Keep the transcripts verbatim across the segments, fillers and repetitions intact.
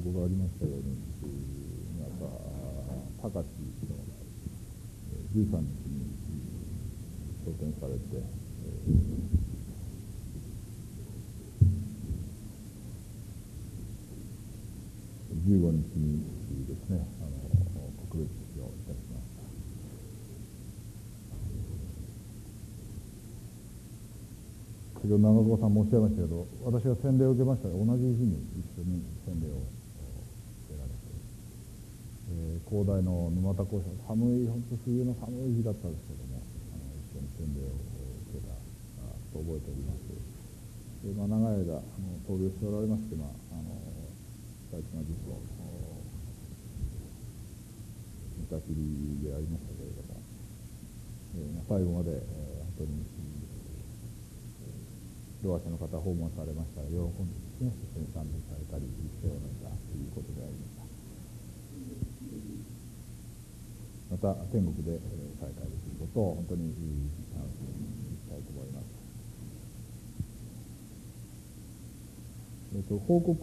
報がありましたように、また高知のじゅうさんにちに昇天されて、じゅうごにちにですね、あの告別式をいたしました。先ほど長岡さんもおっしゃいましたけど、私が洗礼を受けましたが、同じ日に一緒に洗礼を受けられて、えー、広大の沼田校舎、寒い、本当冬の寒い日だったんですけども、あの一緒に洗礼を受けたと覚えております。で、まあ、長い間あの闘病しておられまして、まあ、あの大事な術を見たきりでありましたけれども、えーまあ、最後まで、えー、本当にろわ者の方訪問されましたら、喜んでですね、一緒に賛美されたり、手を挙げたということでありました。また天国で再会できることを本当に楽しみにしたいと思います。えっと、報告、ち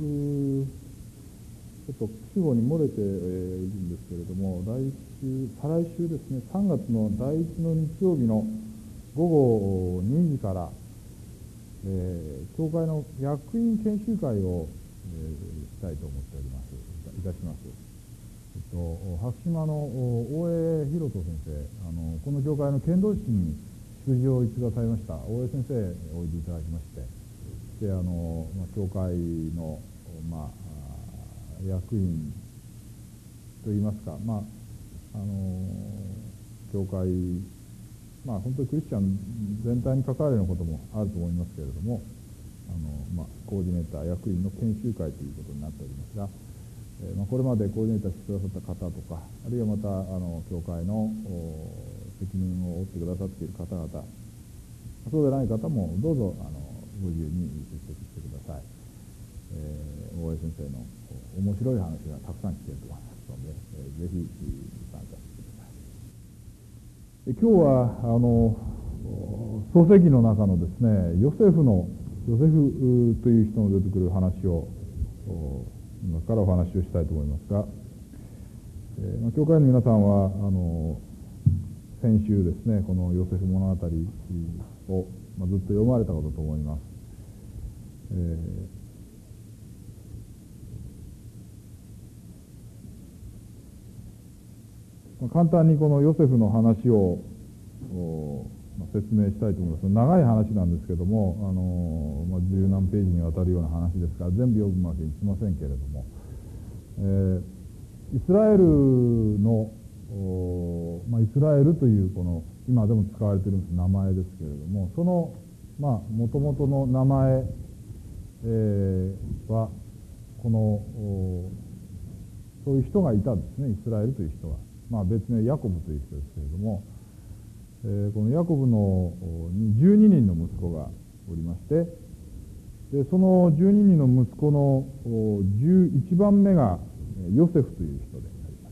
ょっと主語に漏れているんですけれども、来週、再来週ですね、さんがつのだいいちの日曜日のごごにじから、えー、教会の役員研修会を、えー、したいと思っております。いたします。えっと、白島の大江博人先生、あのこの教会の剣道室に出場を一度されました大江先生おいでいただきまして、であの、まあ、教会の、まあ、役員といいますか、まああの教会、まあ、本当にクリスチャン全体に関わるようなこともあると思いますけれども、あの、まあ、コーディネーター役員の研修会ということになっておりますが、えーまあ、これまでコーディネーターしてくださった方とか、あるいはまたあの教会の責任を負ってくださっている方々、そうでない方もどうぞあのご自由に出席してください。えー、大江先生の面白い話がたくさん聞けると思いますので、えー、ぜひ参加してください。今日はあの創世記の中のですね、ヨセフのヨセフという人の出てくる話を今からお話をしたいと思いますが、えーまあ、教会の皆さんはあの先週ですね、このヨセフ物語を、まあ、ずっと読まれたことと思います。えーまあ、簡単にこのヨセフの話をまあ、説明したいと思います。長い話なんですけども、あのまあ、十何ページにわたるような話ですから全部読むわけにいきませんけれども、えー、イスラエルの、まあ、イスラエルというこの今でも使われている名前ですけれども、そのまあ元々の名前、えー、はこのそういう人がいたんですね。イスラエルという人は、まあ、別名ヤコブという人ですけれども、えー、このヤコブのじゅうににんの息子がおりまして、でそのじゅうににんの息子のじゅういちばんめがヨセフという人であります。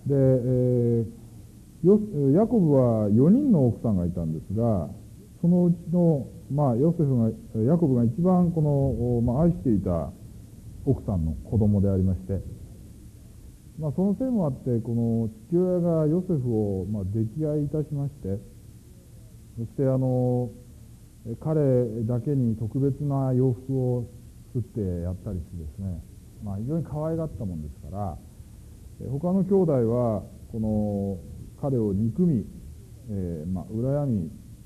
で、えー、ヤコブはよにんの奥さんがいたんですが、そのうちの、まあ、ヨセフがヤコブが一番この、まあ、愛していた奥さんの子供でありまして、まあ、そのせいもあってこの父親がヨセフをまあ溺愛いたしまして、そしてあの彼だけに特別な洋服を作ってやったりしてですね、まあ、非常に可愛がったもんですから、他の兄弟はこの彼を憎み、えーまあ、羨み、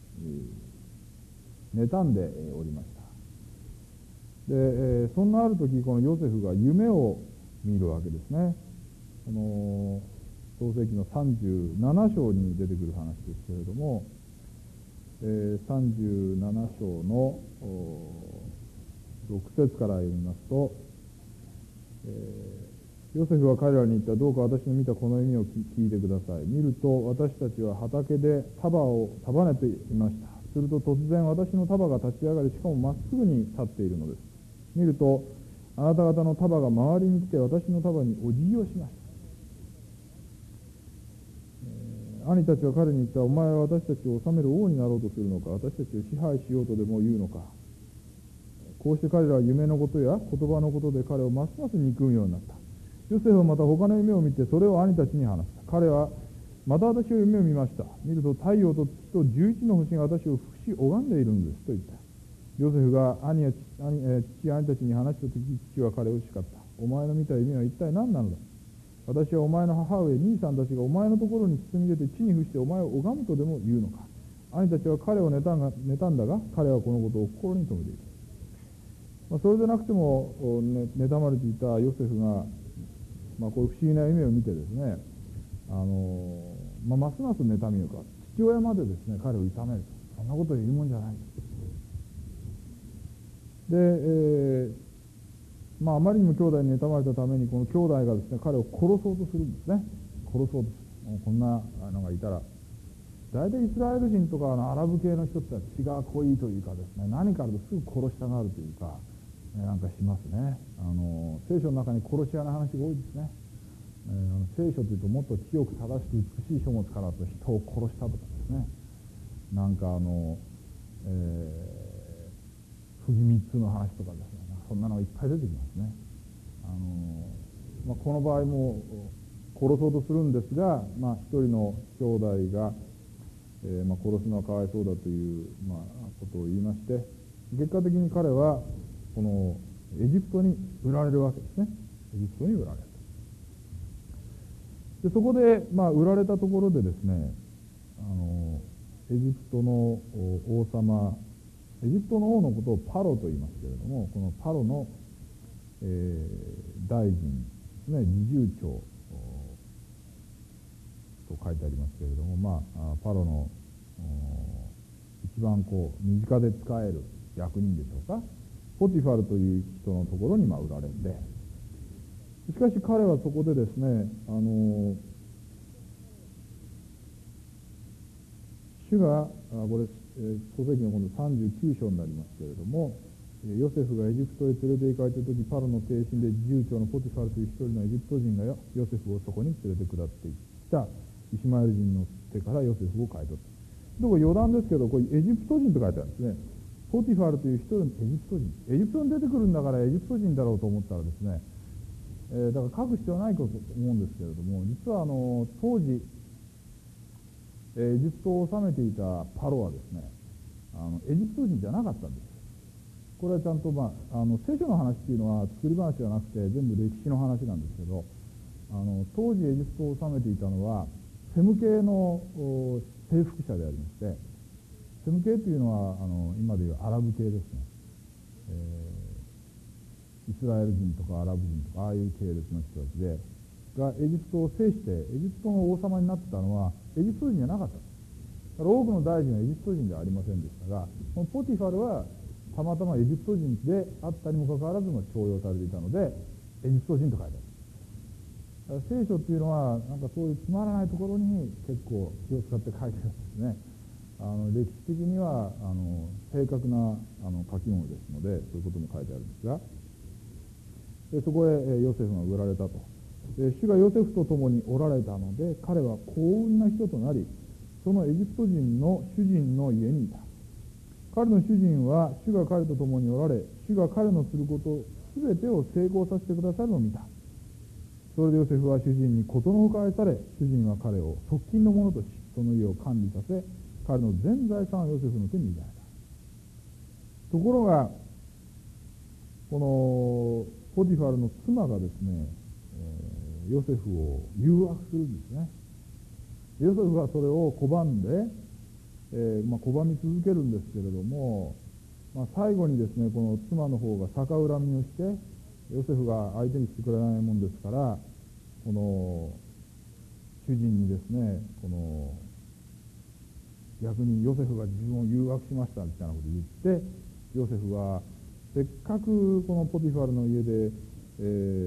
妬んでおりました。で、えー、そんなある時このヨセフが夢を見るわけですね。この創世記のさんじゅうなな章に出てくる話ですけれども、えー、さんじゅうなな章のろく節から読みますと、えー、ヨセフは彼らに言った。どうか私の見たこの夢を聞いてください。見ると私たちは畑で束を束ねていました。すると突然私の束が立ち上がり、しかもまっすぐに立っているのです。見るとあなた方の束が周りに来て私の束にお辞儀をしました。兄たちは彼に言った。お前は私たちを治める王になろうとするのか、私たちを支配しようとでも言うのか。 こうして彼らは夢のことや言葉のことで彼をますます憎むようになった。ヨセフはまた他の夢を見て、それを兄たちに話した。彼は、また私は夢を見ました。見ると太陽と月と十一の星が私を伏し拝んでいるんですと言った。ヨセフが兄や兄、えー、父や兄たちに話したとき、父は彼を叱った。お前の見た夢は一体何なのだ。私はお前の母上、兄さんたちがお前のところに包み出て地に伏してお前を拝むとでも言うのか。兄たちは彼を妬んだが、妬んだが彼はこのことを心に留めている。まあ、それでなくても、ね、妬まれていたヨセフが、まあ、こういう不思議な夢を見てですね、あのーまあ、ますます妬みをか父親までですね彼を痛めると。そんなことを言うもんじゃないで、えーまあ、あまりにも兄弟に妬まれたためにこの兄弟がですね彼を殺そうとするんですね。殺そうとする。こんなのがいたら大体イスラエル人とかあのアラブ系の人って血が濃いというかですね、何かあるとすぐ殺したがるというか、えー、なんかしますね。あの聖書の中に殺し屋の話が多いですね。えー、あの聖書というともっと清く正しく美しい書物からと人を殺したとかですね、なんかあの、えー、不義密通の話とかですね、そんなのがいっぱい出てきますね。あの、まあ、この場合も殺そうとするんですが、まあ、一人の兄弟が、えーまあ、殺すのはかわいそうだという、まあ、ことを言いまして、結果的に彼はこのエジプトに売られるわけですね。エジプトに売られる。でそこで、まあ、売られたところでですね、あのエジプトの王様、エジプトの王のことをパロと言いますけれども、このパロの、えー、大臣ですね、侍従長と書いてありますけれども、まあ、パロの一番こう身近で使える役人でしょうか、ポティファルという人のところにまあ売られて、しかし彼はそこでですね、あの主がこれ創世記の今度さんじゅうきゅう章になりますけれども、ヨセフがエジプトへ連れて行かれた時、パロの帝臣で従長のポティファルという一人のエジプト人がヨセフをそこに連れて下っていったイシマエル人の手からヨセフを買い取った。これ余談ですけど、これエジプト人と書いてあるんですね。ポティファルという一人のエジプト人、エジプトに出てくるんだからエジプト人だろうと思ったらですね、えー、だから書く必要はないと思うんですけれども、実はあの当時エジプトを治めていたパロはですね、あのエジプト人じゃなかったんです。これはちゃんと、まあ、あの聖書の話っていうのは作り話じゃなくて全部歴史の話なんですけど、あの当時エジプトを治めていたのはセム系の征服者でありまして、セム系というのはあの今でいうアラブ系ですね、えー、イスラエル人とかアラブ人とかああいう系列の人たちでがエジプトを制してエジプトの王様になってたのはエジプト人じゃなかった。だから多くの大臣はエジプト人ではありませんでしたが、このポティファルはたまたまエジプト人であったにもかかわらずも重用されていたのでエジプト人と書いてある。聖書っていうのはなんかそういうつまらないところに結構気を使って書いてるんですね。あの歴史的にはあの正確なあの書き物ですのでそういうことも書いてあるんですが、でそこへヨセフが売られたと。で主がヨセフと共におられたので彼は幸運な人となり、そのエジプト人の主人の家にいた。彼の主人は主が彼と共におられ、主が彼のすることすべてを成功させてくださるのを見た。それでヨセフは主人にことのほか愛され、主人は彼を側近の者とし、その家を管理させ、彼の全財産をヨセフの手に入れられた。ところがこのポティファルの妻がですね、えー、ヨセフを誘惑するんですね。ヨセフはそれを拒んで、えーまあ、拒み続けるんですけれども、まあ、最後にですねこの妻の方が逆恨みをしてヨセフが相手にしてくれないもんですから、この主人にですねこの逆にヨセフが自分を誘惑しましたみたいなことを言って、ヨセフはせっかくこのポティファルの家で、え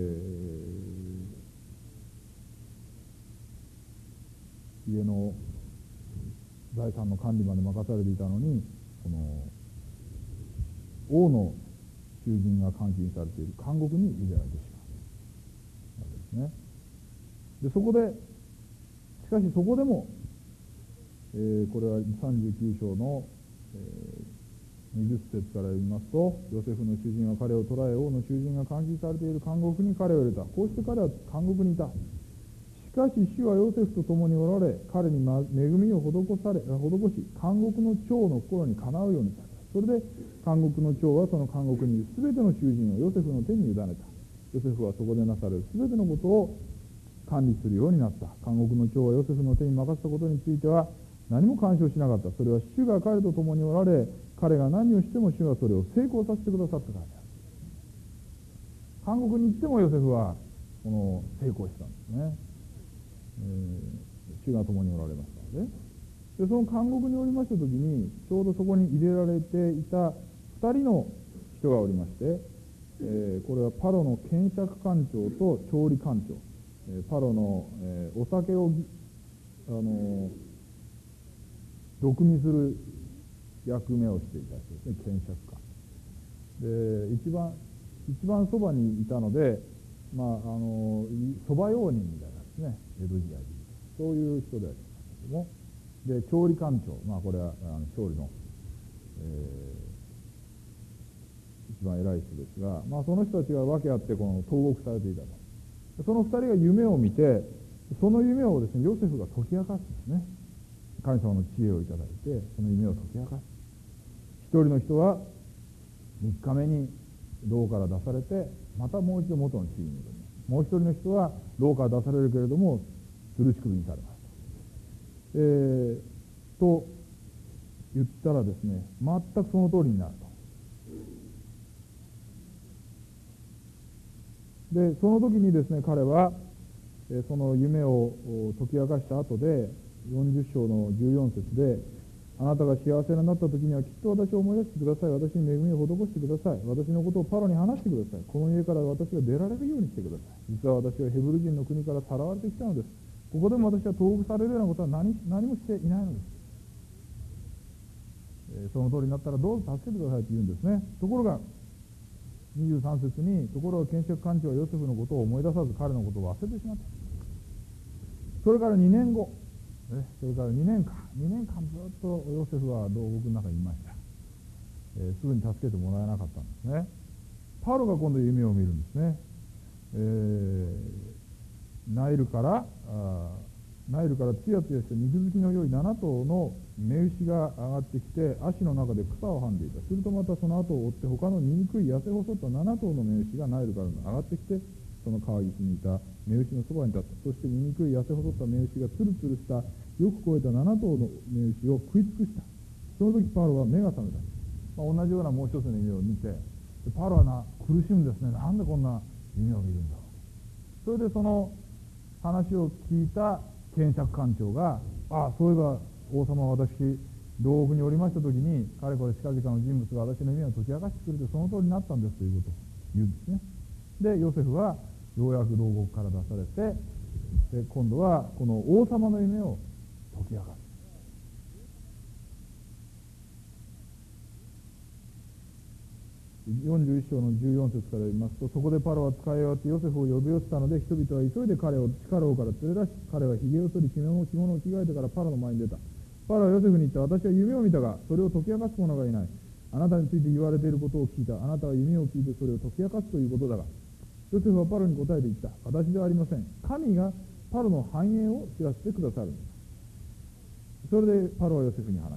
ー、家の財産の管理まで任されていたのに、この王の囚人が監禁されている監獄に入れられてしまうわけですね。でそこでしかしそこでも、えー、これはさんじゅうきゅう章の、えにじゅっ節から読みますと、ヨセフの主人は彼を捕らえ、王の囚人が監禁されている監獄に彼を入れた。こうして彼は監獄にいた。しかし主はヨセフと共におられ、彼に恵みを施され、施し、監獄の長の心にかなうようにされた。それで監獄の長はその監獄にいるすべての囚人をヨセフの手に委ねた。ヨセフはそこでなされるすべてのことを管理するようになった。監獄の長はヨセフの手に任せたことについては何も干渉しなかった。それは主が彼と共におられ、彼が何をしても主がそれを成功させてくださったからである。監獄に行ってもヨセフはこの成功したんですね。えー、主が共におられましたので、でその監獄におりました時にちょうどそこに入れられていたふたりの人がおりまして、えー、これはパロの検釈官長と調理官長、えー、パロの、えー、お酒を、あのー、毒味する役目をしていた人ですね、検釈官で、一番一番そばにいたので、まああのそば用人みたいなですね、江戸時代でそういう人でありますけども、で調理官長、まあこれはあの調理の、えー、一番偉い人ですが、まあ、その人たちが訳あってこの投獄されていたと。その二人が夢を見て、その夢をですねヨセフが解き明かすんですね。神様の知恵をいただいてその夢を解き明かす。一人の人はみっかめに牢から出されて、またもう一度元の地位に戻ります。もう一人の人は牢から出されるけれども吊るし首にされます。えー、と言ったらですね、全くその通りになると。でその時にですね彼は、えー、その夢を解き明かした後でよんじゅっ章のじゅうよん節で、あなたが幸せになった時にはきっと私を思い出してください。私に恵みを施してください。私のことをパロに話してください。この家から私が出られるようにしてください。実は私はヘブル人の国からさらわれてきたのです。ここでも私は投獄されるようなことは 何, 何もしていないのです、えー、その通りになったらどうぞ助けてくださいと言うんですね。ところがにじゅうさん節に、ところが検察官長はヨセフのことを思い出さず彼のことを忘れてしまった。それからにねんご、ね、それからにねんかんにねんかんずっとヨセフは牢獄の中にいました、えー、すぐに助けてもらえなかったんですね。パロが今度夢を見るんですね。えーナイルからあナイルからつやつやした肉付きの良いなな頭の雌牛が上がってきて足の中で草をはんでいた。するとまたその後を追って他の醜い痩せ細ったなな頭の雌牛がナイルから上がってきてその川岸にいた雌牛のそばに立った。そして醜い痩せ細った雌牛がつるつるしたよく肥えたなな頭の雌牛を食い尽くした。その時パロは目が覚めた。まあ、同じようなもう一つの夢を見て、パロはな苦しむんですね。なんでこんな夢を見るんだろう。それでその話を聞いた検察官長が、ああそういえば王様は私牢獄におりました時にかれこれ近々の人物が私の夢を解き明かしてくれてその通りになったんですということを言うんですね。でヨセフはようやく牢獄から出されて、で今度はこの王様の夢を解き明かす。よんじゅういっ章のじゅうよん節から言いますと、そこでパロは使い終わってヨセフを呼び寄せたので、人々は急いで彼を地下牢から連れ出し、彼は髭を剃り着物を着物を着替えてからパロの前に出た。パロはヨセフに言った。私は夢を見たがそれを解き明かす者がいない。あなたについて言われていることを聞いた。あなたは夢を聞いてそれを解き明かすということだが、ヨセフはパロに答えて言った。私ではありません。神がパロの繁栄を知らせてくださるんです。それでパロはヨセフに話した。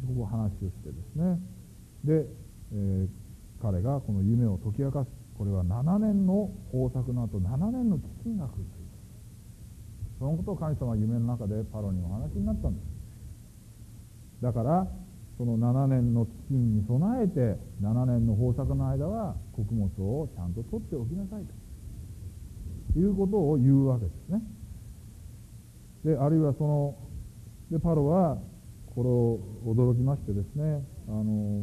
ここ話をしてですね、で、えー彼がこの夢を解き明かす。これはななねんの豊作の後ななねんの飢饉が来るという、そのことを神様は夢の中でパロにお話になったんです。だからそのななねんの飢饉に備えてななねんの豊作の間は穀物をちゃんと取っておきなさいということを言うわけですね。であるいはそのでパロはこれを驚きましてですね、あの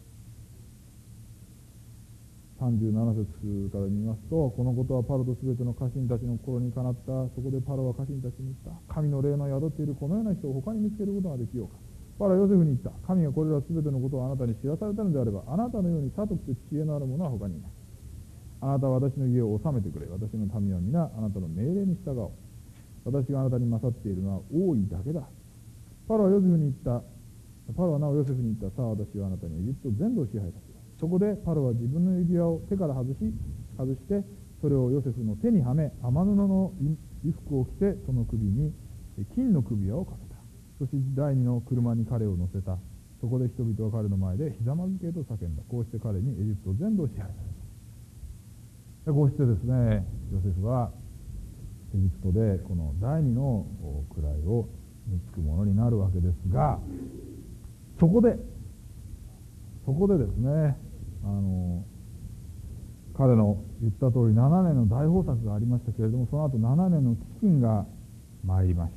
さんじゅうなな節から見ますと、このことはパロとすべての家臣たちの心にかなった。そこでパロは家臣たちに言った。神の霊の宿っているこのような人を他に見つけることができようか。パロはヨセフに言った。神がこれらすべてのことをあなたに知らされたのであれば、あなたのように聡くて知恵のある者は他にいない。あなたは私の家を治めてくれ。私の民は皆あなたの命令に従おう。私があなたに勝っているのは王位だけだ。パロはヨセフに言った。 パロはなおヨセフに言った。さあ私はあなたにエジプト全土を支配させる。そこでパロは自分の指輪を手から外し外してそれをヨセフの手にはめ、天布の衣服を着てその首に金の首輪をかけた。そして第二の車に彼を乗せた。そこで人々は彼の前でひざまずけと叫んだ。こうして彼にエジプト全土を支配された。こうしてですね、ヨセフはエジプトでこの第二の位を見つくものになるわけですが、そこでそこでですね、あの彼の言った通りななねんの大豊作がありましたけれども、その後ななねんの飢饉が参りました。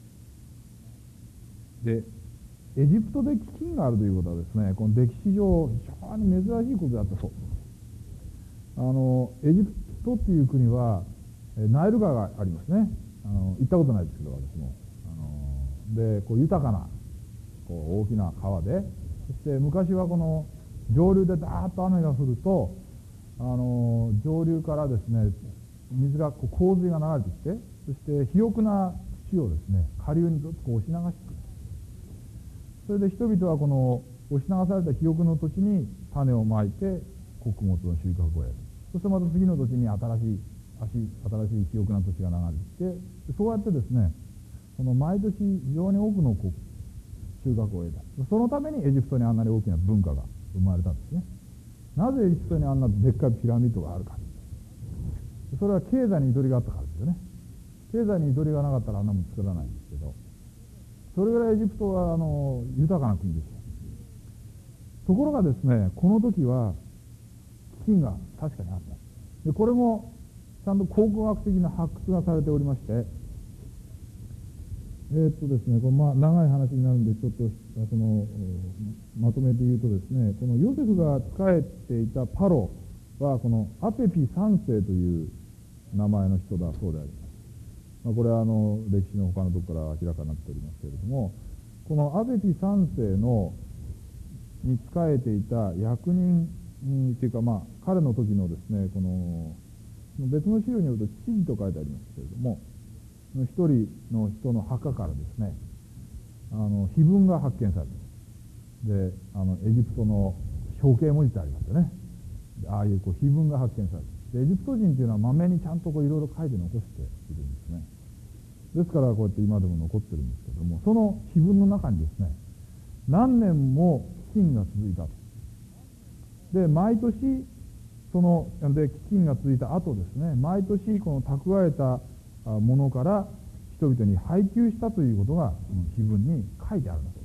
で、エジプトで飢饉があるということはですね、この歴史上非常に珍しいことであったそう。あのエジプトっていう国はナイル川がありますね。あの行ったことないですけど私も。あのでこう豊かなこう大きな川で、そして昔はこの上流でダーッと雨が降ると、あの上流からですね水がこう洪水が流れてきて、そして肥沃な土をですね下流にずっとこう押し流してくる。それで人々はこの押し流された肥沃の土地に種をまいて穀物の収穫をやる。そしてまた次の土地に新しい新しい肥沃な土地が流れてきて、そうやってですねこの毎年非常に多くの収穫を得た。そのためにエジプトにあんなに大きな文化が生まれたんですね。なぜエジプトにあんなでっかいピラミッドがあるか。それは経済にゆとりがあったからですよね。経済にゆとりがなかったらあんなもん作らないんですけど、それぐらいエジプトはあの豊かな国ですよ。ところがですね、この時は飢饉が確かにあった。でこれもちゃんと考古学的な発掘がされておりまして、えーっとですね、これまあ長い話になるんでちょっとそのまとめて言うとですね、このヨセフが仕えていたパロはこのアペピさんせいという名前の人だそうであります。まあ、これはあの歴史の他のところから明らかになっておりますけれども、このアペピさんせいのに仕えていた役人というか、まあ彼の時のですね、この別の資料によると知事と書いてありますけれども、一人の人の墓からですね、あの碑文が発見されて、であのエジプトの象形文字ってありますよね。ああいうこう碑文が発見されて、でエジプト人というのはまめにちゃんとこういろいろ書いて残しているんですね。ですからこうやって今でも残ってるんですけども、その碑文の中にですね、何年も飢饉が続いたと。で毎年そので飢饉が続いた後ですね、毎年この蓄えたものから人々に配給したということが碑文に書いてあるんです。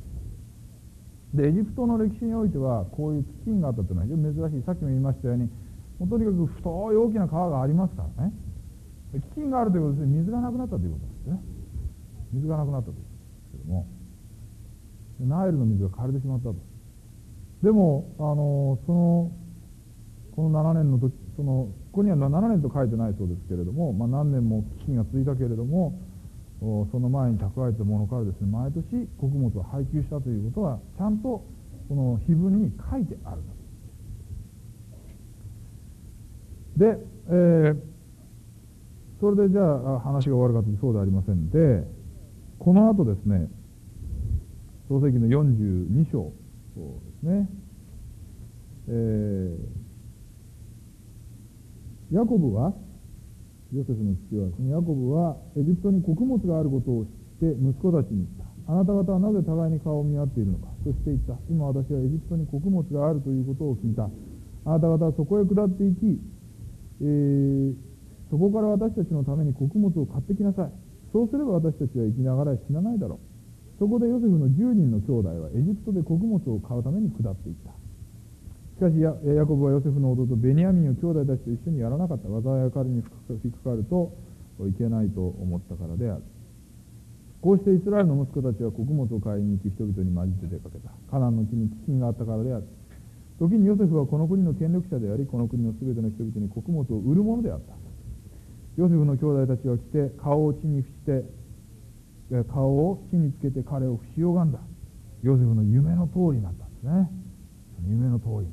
でエジプトの歴史においてはこういう飢饉があったというのは非常に珍しい。さっきも言いましたように、もうとにかく太い大きな川がありますからね。飢饉があるということですね、水がなくなったということなんですね。水がなくなったということですけども、ナイルの水が枯れてしまったと。でもあのそのこのななねんの時、そのここにはななねんと書いてないそうですけれども、まあ、何年も飢饉が続いたけれども、その前に蓄えたものからですね、毎年穀物を配給したということはちゃんとこの碑文に書いてある。で、えー、それでじゃあ話が終わるかというとそうではありませんで、この後ですね、創世記のよんじゅうに章ですね、えーヤコブは、ヨセフの父親ですね、ヤコブはエジプトに穀物があることを知って息子たちに言った。あなた方はなぜ互いに顔を見合っているのか。そして言った。今私はエジプトに穀物があるということを聞いた。あなた方はそこへ下って行き、えー、そこから私たちのために穀物を買ってきなさい。そうすれば私たちは生きながら死なないだろう。そこでヨセフのじゅうにんの兄弟はエジプトで穀物を買うために下っていった。しかしヤコブはヨセフの弟ベニヤミンを兄弟たちと一緒にやらなかった。災いが彼に降りかかるといけないと思ったからである。こうしてイスラエルの息子たちは穀物を買いに行き人々に混じって出かけた。カナンの地に飢饉があったからである。時にヨセフはこの国の権力者であり、この国のすべての人々に穀物を売るものであった。ヨセフの兄弟たちは来て顔を地に伏して顔を地につけて彼を伏し拝んだ。ヨセフの夢の通りになったんですね。夢の通りになった。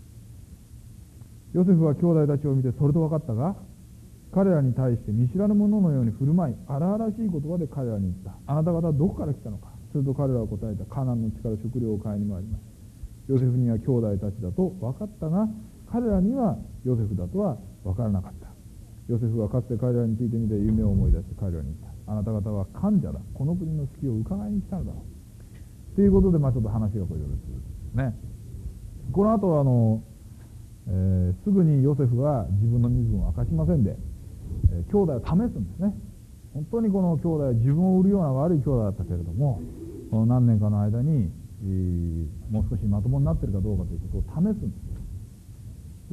ヨセフは兄弟たちを見て、それと分かったが、彼らに対して見知らぬ者のように振る舞い、荒々しい言葉で彼らに言った。あなた方はどこから来たのか。 すると彼らは答えた。カナンの地から食料を買いに参ります。ヨセフには兄弟たちだと分かったが、彼らにはヨセフだとは分からなかった。ヨセフはかつて彼らについてみて夢を思い出して彼らに言った。あなた方は患者だ。この国の隙を伺いに来たのだろう。ということで、まあちょっと話がこれですね。この後はあの、えー、すぐにヨセフは自分の身分を明かしませんで、えー、兄弟を試すんですね。本当にこの兄弟は自分を売るような悪い兄弟だったけれども、この何年かの間に、えー、もう少しまともになっているかどうかということを試すんです。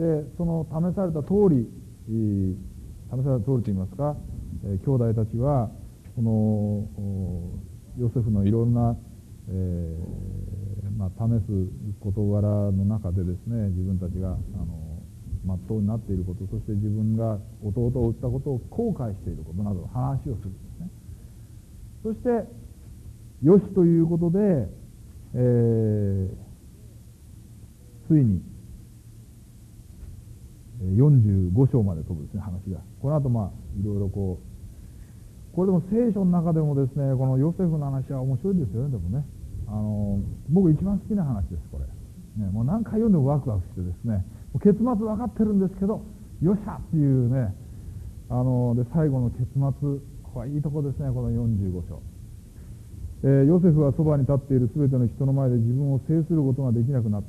で、その試された通り、えー、試された通りといいますか、えー、兄弟たちはこのヨセフのいろんな、えーまあ、試す事柄の中でですね、自分たちがあのまっとうになっていること、そして自分が弟を撃ったことを後悔していることなどの話をするんですね。そしてよしということで、えー、ついによんじゅうご章まで飛ぶですね、話が。この後まあいろいろこう、これでも聖書の中でもですね、このヨセフの話は面白いですよね。でもね、あの僕一番好きな話です、これ。ね、もう何回読んでもワクワクしてですね、結末分かってるんですけど、よっしゃっていうね、あので最後の結末、ここはいいとこですね、このよんじゅうご章。えー、ヨセフはそばに立っているすべての人の前で自分を制することができなくなって、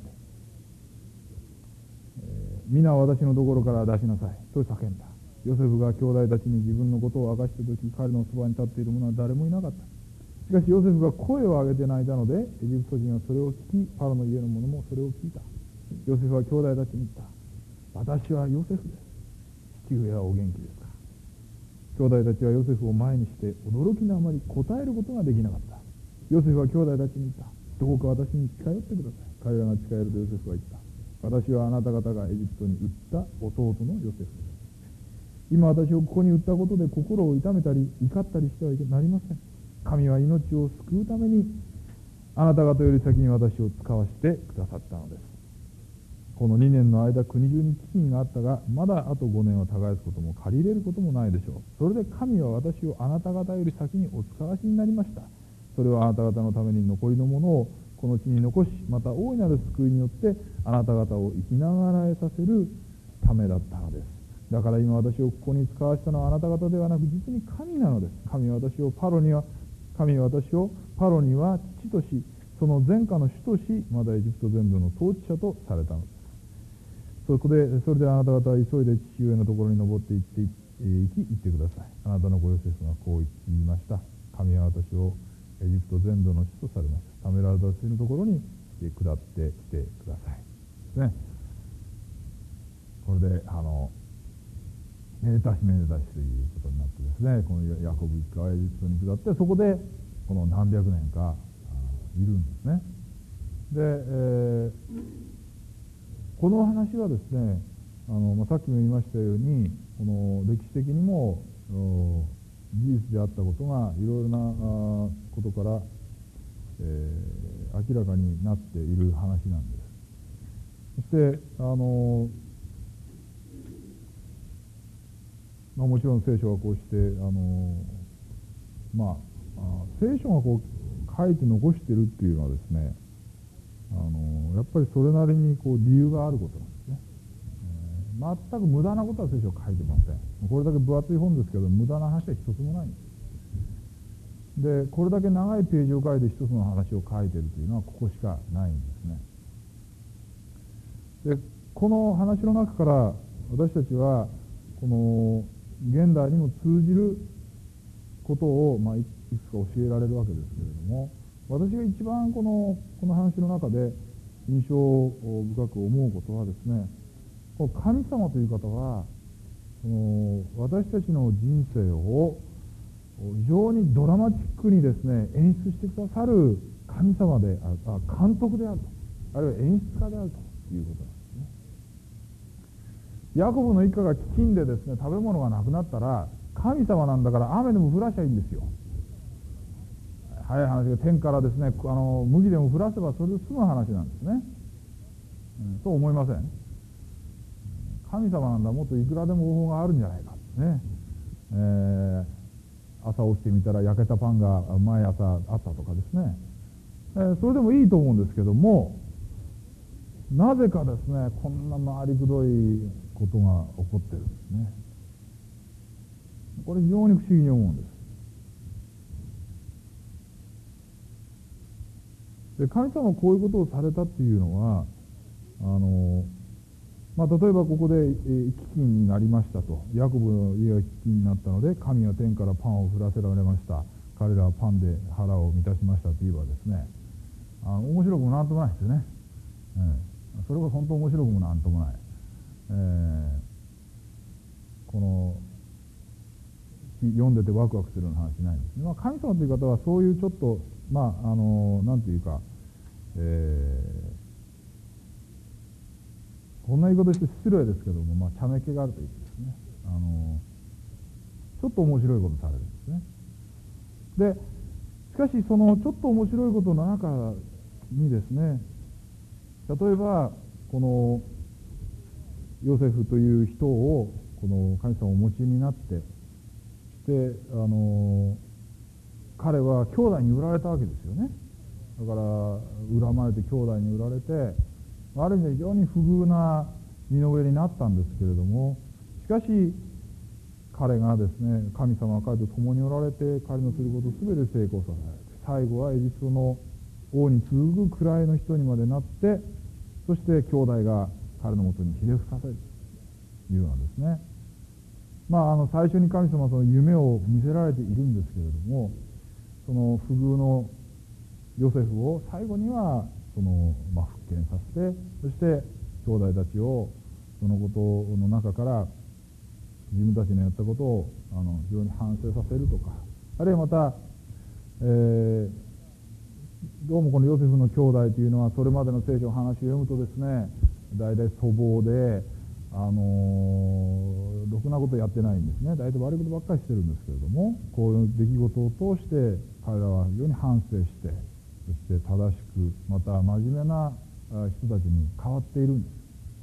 えー、皆私のところから出しなさいと叫んだ。ヨセフが兄弟たちに自分のことを明かしたとき、彼のそばに立っている者は誰もいなかった。しかしヨセフが声を上げて泣いたので、エジプト人はそれを聞き、パロの家の者もそれを聞いた。ヨセフは兄弟たちに言った。私はヨセフです。父上はお元気ですか。兄弟たちはヨセフを前にして驚きのあまり答えることができなかった。ヨセフは兄弟たちに言った。どうか私に近寄ってください。彼らが近寄るとヨセフは言った。私はあなた方がエジプトに売った弟のヨセフです。今私をここに売ったことで心を痛めたり怒ったりしてはいけなりません。神は命を救うためにあなた方より先に私を使わせてくださったのです。このにねんの間、国中に飢饉があったが、まだあとごねんを耕すことも借り入れることもないでしょう。それで神は私をあなた方より先にお使わしになりました。それはあなた方のために残りのものをこの地に残し、また大いなる救いによってあなた方を生きながらえさせるためだったのです。だから今私をここに使わしたのはあなた方ではなく、実に神なのです。神は私をパロには神は私をパロには父とし、その前科の主とし、まだエジプト全土の統治者とされたのです。そこで、それであなた方は急いで父上のところに登って行って行き、行ってください。あなたのごヨセフがこう言いました。神は私をエジプト全土の主とされました。ためられた私のところに下ってきてください。ね。これで、あの、めでたしめでたしということになってですね、このヤコブ一家はエジプトに下って、そこでこの何百年かいるんですね。で、えー、この話はですね、あの、まあ、さっきも言いましたように、この歴史的にも事実であったことがいろいろなことから、えー、明らかになっている話なんです。そしてあのまあ、もちろん聖書はこうして、あのまあ、聖書がこう書いて残してるっていうのはですね、あのやっぱりそれなりにこう理由があることなんですね。えー、全く無駄なことは聖書は書いてません。これだけ分厚い本ですけど、無駄な話は一つもないんです。で、これだけ長いページを書いて一つの話を書いてるというのはここしかないんですね。で、この話の中から私たちはこの現代にも通じることを、まあ、いくつか教えられるわけですけれども、私が一番このこの話の中で印象深く思うことはですね、この神様という方はこの私たちの人生を非常にドラマチックにですね演出してくださる神様である、あ監督であると、あるいは演出家であるということなんです。ヤコブの一家が飢饉でですね、食べ物がなくなったら、神様なんだから雨でも降らしゃいいんですよ。早い話が天からですね、あの麦でも降らせばそれで済む話なんですね。うん、そう思いません？神様なんだ、もっといくらでも方法があるんじゃないか。ね。えー、 朝起きてみたら焼けたパンが毎朝あったとかですね、えー、それでもいいと思うんですけども、なぜかですね、こんな回りくどいことが起こってるんですね。これ非常に不思議に思うんです。で、神様はこういうことをされたっていうのは、あの、まあ、例えばここで、えー、飢饉になりましたと。ヤコブの家が飢饉になったので、神は天からパンを降らせられました。彼らはパンで腹を満たしましたと言えばですね、あの面白くもなんともないですよね。えー、それは本当面白くもなんともない。えー、この読んでてワクワクするような話ないんですね。まあ、神様という方はそういうちょっと、まあ、あの、なんていうか、えー、こんな言い方して失礼ですけども、まあ、茶目気があるというかですね、あの、ちょっと面白いことされるんですね。で、しかしそのちょっと面白いことの中にですね、例えば、この、ヨセフという人を、この神様をお持ちになって、で、あの、彼は兄弟に売られたわけですよね。だから、恨まれて兄弟に売られて、ある意味で非常に不遇な身の上になったんですけれども、しかし、彼がですね、神様は彼と共におられて、彼のすることを全て成功させられて、最後はエジプトの王に次ぐ位の人にまでなって、そして兄弟が彼のもとにひれ伏させるというようなんですね。まあ、あの最初に神様はその夢を見せられているんですけれども、その不遇のヨセフを最後にはその、まあ、復権させて、そして兄弟たちをそのことの中から自分たちのやったことをあの非常に反省させるとか、あるいはまた、えー、どうもこのヨセフの兄弟というのはそれまでの聖書の話を読むとですね、大体粗暴で、あのー、ろくなことやってないんですね。大体悪いことばっかりしてるんですけれども、こういう出来事を通して彼らは非常に反省して、そして正しくまた真面目な人たちに変わっているんです。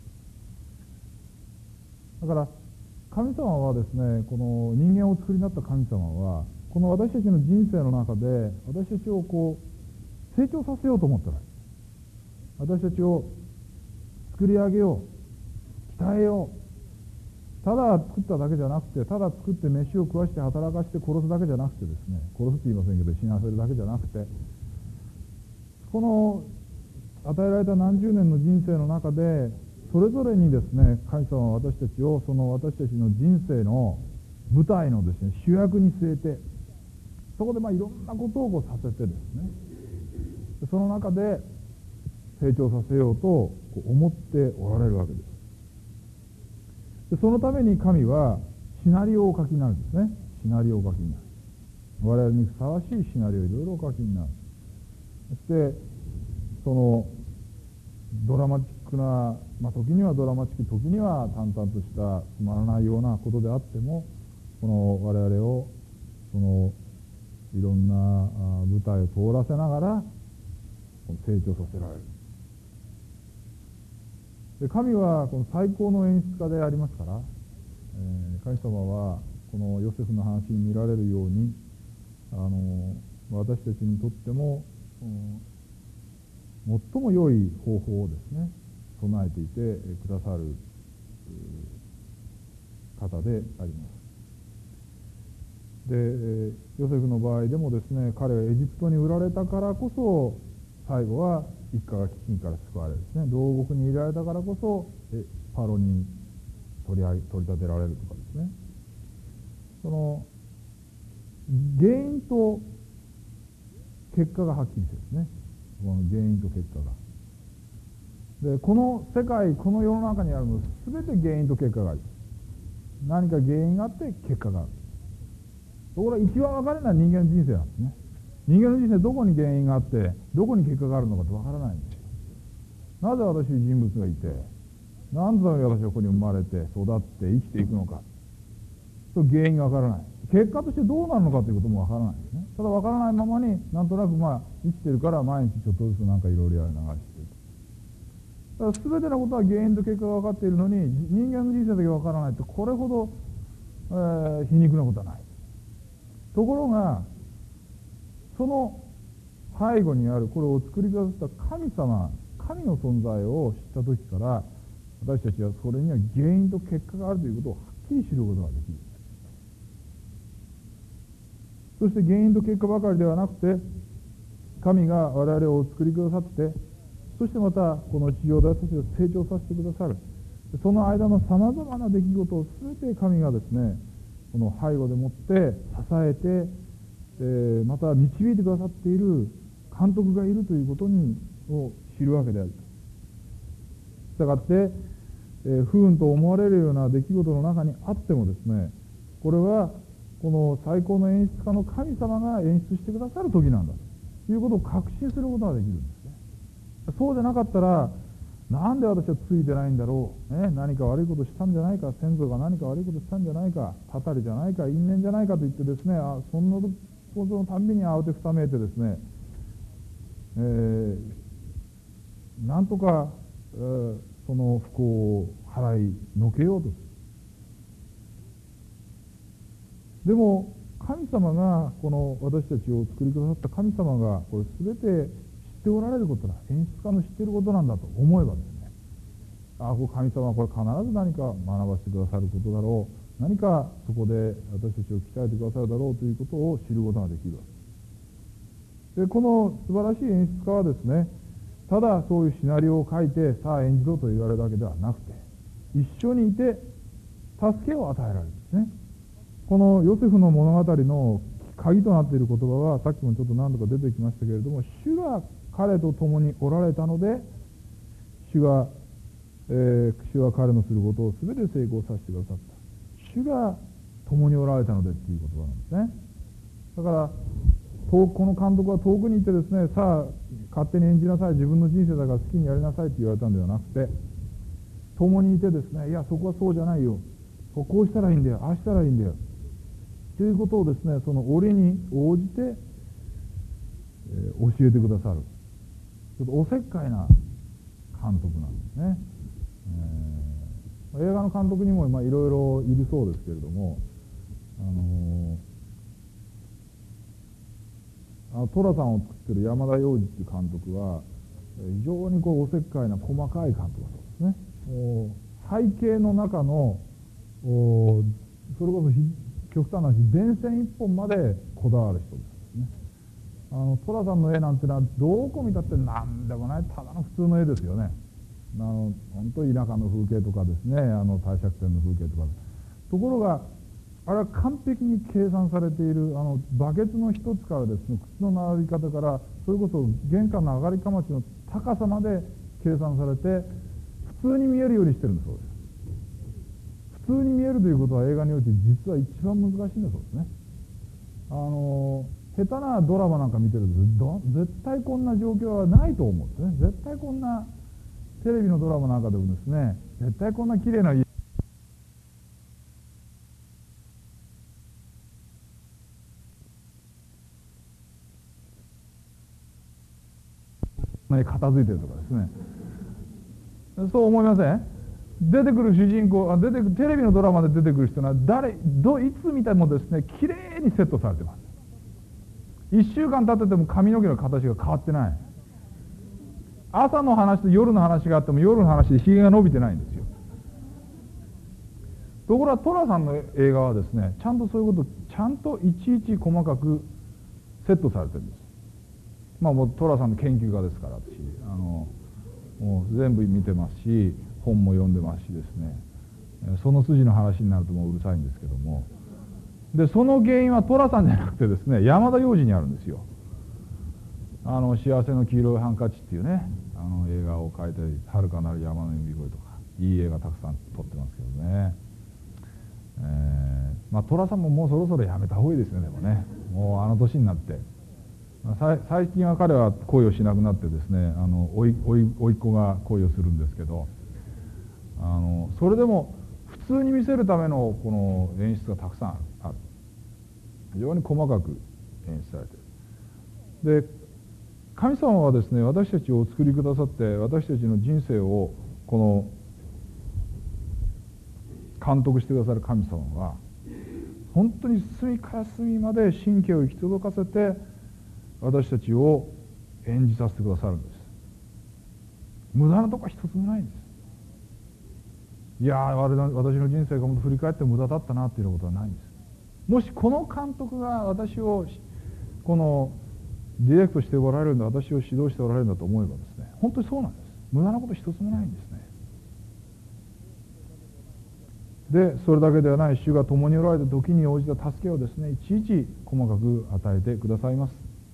だから神様はですね、この人間をお作りになった神様は、この私たちの人生の中で私たちをこう成長させようと思ったら、私たちを作り上げよう、鍛えよう。ただ作っただけじゃなくて、ただ作って飯を食わして働かして殺すだけじゃなくてですね、殺すって言いませんけど死なせるだけじゃなくて、この与えられた何十年の人生の中でそれぞれにですね、神様は私たちをその私たちの人生の舞台のですね、主役に据えて、そこでまあいろんなことをこうさせてですね、その中で成長させようと思っておられるわけです。でそのために神はシナリオをお書きになるんですね。シナリオをお書きになる。我々にふさわしいシナリオをいろいろお書きになる。そしてそのドラマチックな、まあ、時にはドラマチック、時には淡々としたつまらないようなことであっても、この我々をそのいろんな舞台を通らせながら成長させられる。で神はこの最高の演出家でありますから、えー、神様はこのヨセフの話に見られるように、あの私たちにとっても、うん、最も良い方法をですね備えていてくださる方であります。でヨセフの場合でもですね、彼はエジプトに売られたからこそ最後は一家が飢饉から救われるですね。牢獄に入れられたからこそパロに取り上げ取り立てられるとかですね、その原因と結果がはっきりしてですね、この原因と結果が。で、この世界、この世の中にあるのは全て原因と結果があります。何か原因があって結果がある。ところが一番分からない人間の人生なんですね。人間の人生どこに原因があってどこに結果があるのかって分からないんですよ。なぜ私に人物がいて、何のために私はここに生まれて育って生きていくのか、その原因が分からない。結果としてどうなるのかということも分からないんですね。ただ分からないままになんとなくまあ生きてるから毎日ちょっとずつなんかいろいろやりながらしている。だから全てのことは原因と結果が分かっているのに、人間の人生だけ分からないってこれほど、えー、皮肉なことはない。 ところがその背後にあるこれを作り出した神様、神の存在を知った時から、私たちはそれには原因と結果があるということをはっきり知ることができる。そして原因と結果ばかりではなくて、神が我々をお作りくださって、そしてまたこの地上で私たちを成長させてくださる。その間のさまざまな出来事を全て神がですね、この背後でもって支えて、えー、また導いてくださっている監督がいるということにを知るわけである。したがって、えー、不運と思われるような出来事の中にあってもですね、これはこの最高の演出家の神様が演出してくださる時なんだということを確信することができるんですね。そうじゃなかったら、なんで私はついてないんだろう、ね、何か悪いことしたんじゃないか、先祖が何か悪いことしたんじゃないか、たたりじゃないか、因縁じゃないかと言ってですね、あそんなことのたんびに慌てふためいてですね、えー、なんとか、えー、その不幸を払いのけようとする。でも神様がこの私たちを作りくださった神様がこれ全て知っておられることだ、演出家の知っていることなんだと思えばですね、ああこれ神様はこれ必ず何か学ばせてくださることだろう、何かそこで私たちを鍛えてくださるだろうということを知ることができるわけです。でこの素晴らしい演出家はですね、ただそういうシナリオを書いてさあ演じろと言われるだけではなくて、一緒にいて助けを与えられるんですね。このヨセフの物語の鍵となっている言葉はさっきもちょっと何度か出てきましたけれども、主が彼と共におられたので主が、えー、主は彼のすることを全て成功させてくださった。主が共におられたのでっていう言葉なんですね。だからこの監督は遠くにいてですね、さあ勝手に演じなさい、自分の人生だから好きにやりなさいって言われたんではなくて、共にいてですね、いやそこはそうじゃないよ、こうしたらいいんだよ、ああしたらいいんだよということをですね、その折に応じて、えー、教えてくださる、ちょっとおせっかいな監督なんですね。えー、映画の監督にもいろいろいるそうですけれども、あのー、あの寅さんを作ってる山田洋次っていう監督は非常にこうおせっかいな細かい監督だそうですね。背景の中のそれこそ極端な話、電線一本までこだわる人ですね。あの寅さんの絵なんてのはどこ見たって何でもないただの普通の絵ですよね。あの本当に田舎の風景とかですね、あの帝釈天の風景とか。ところがあれは完璧に計算されている、あのバケツの一つからですね、靴の並び方からそれこそ玄関の上がりかまちの高さまで計算されて普通に見えるようにしてるんだそうです。普通に見えるということは映画において実は一番難しいんだそうですね。あの下手なドラマなんか見てると絶対こんな状況はないと思うんですね。絶対こんなテレビのドラマなんかでもですね、絶対こんな綺麗な家片付いてるとかですね、そう思いません？出てくる主人公、出てくるテレビのドラマで出てくる人は誰どいつ見てもですね、きれいにセットされてます。いっしゅうかん経ってても髪の毛の形が変わってない。朝の話と夜の話があっても夜の話でひげが伸びてないんですよ。ところが寅さんの映画はですね、ちゃんとそういうことちゃんといちいち細かくセットされてるんです。まあもう寅さんの研究家ですから、私あのもう全部見てますし、本も読んでますしですね、その筋の話になるともううるさいんですけども、でその原因は寅さんじゃなくてですね、山田洋次にあるんですよ。あの幸せの黄色いハンカチっていうね、あの映画を描いたり、遥かなる山の海越えとかいい映画たくさん撮ってますけどね、えー、まあ寅さんももうそろそろやめた方がいいですね。でもね、もうあの年になって、最近は彼は恋をしなくなってですね、あの甥っ子が恋をするんですけど、あのそれでも普通に見せるためのこの演出がたくさんある。非常に細かく演出されている。で神様はですね、私たちをお作りくださって、私たちの人生をこの監督してくださる神様は本当に隅から隅まで神経を行き届かせて私たちを演じさせてくださるんです。無駄なとこは一つもないんです。いやー、私の人生が振り返って無駄だったなっていうことはないんです。もしこの監督が私をこのディレクトしておられるんだ、私を指導しておられるんだと思えばですね、本当にそうなんです。無駄なこと一つもないんですね。でそれだけではない、主が共におられた時に応じた助けをですね、いちいち細かく与えてくださいます。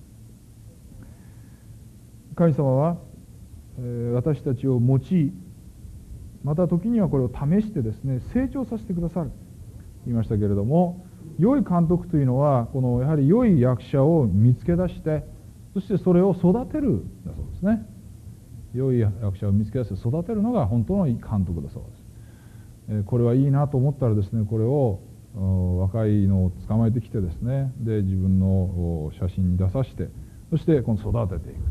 神様は、えー、私たちを用い、また時にはこれを試してですね、成長させてくださると言いましたけれども、良い監督というのはこのやはり良い役者を見つけ出して、そしてそれを育てるんだそうですね。良い役者を見つけ出して育てるのが本当の監督だそうです。えー、これはいいなと思ったらですね、これを若いのを捕まえてきてですね、で自分の写真に出させて、そしてこの育てていくと。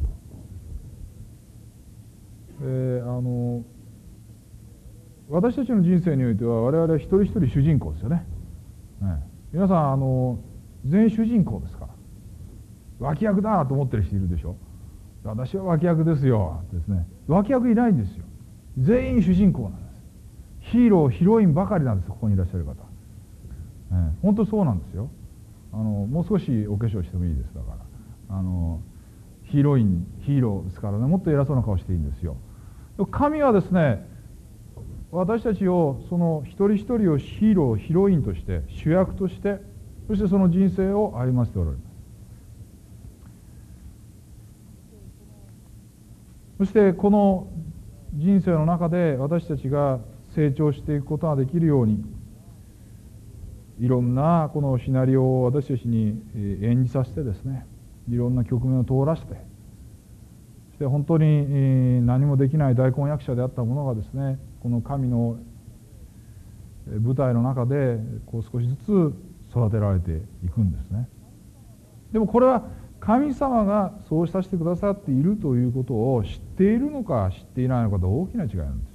えー、あの私たちの人生においては我々は一人一人主人公ですよね。ね、皆さんあの全員主人公ですから。脇役だと思ってる人いるでしょ。私は脇役ですよですね。脇役いないんですよ。全員主人公なんです。ヒーローヒロインばかりなんです。ここにいらっしゃる方、ね、本当そうなんですよ。あのもう少しお化粧してもいいです。だからあのヒロインヒーローですからね、もっと偉そうな顔していいんですよ。神はですね、私たちをその一人一人をヒーローヒロインとして主役として、そしてその人生を歩ませておられます。そしてこの人生の中で私たちが成長していくことができるように、いろんなこのシナリオを私たちに演じさせてですね、いろんな局面を通らせて、そして本当に何もできない大根役者であったものがですね、この神の舞台の中でこう少しずつ育てられていくんですね。でもこれは神様がそうさせてくださっているということを知っているのか知っていないのかと大きな違いなんです。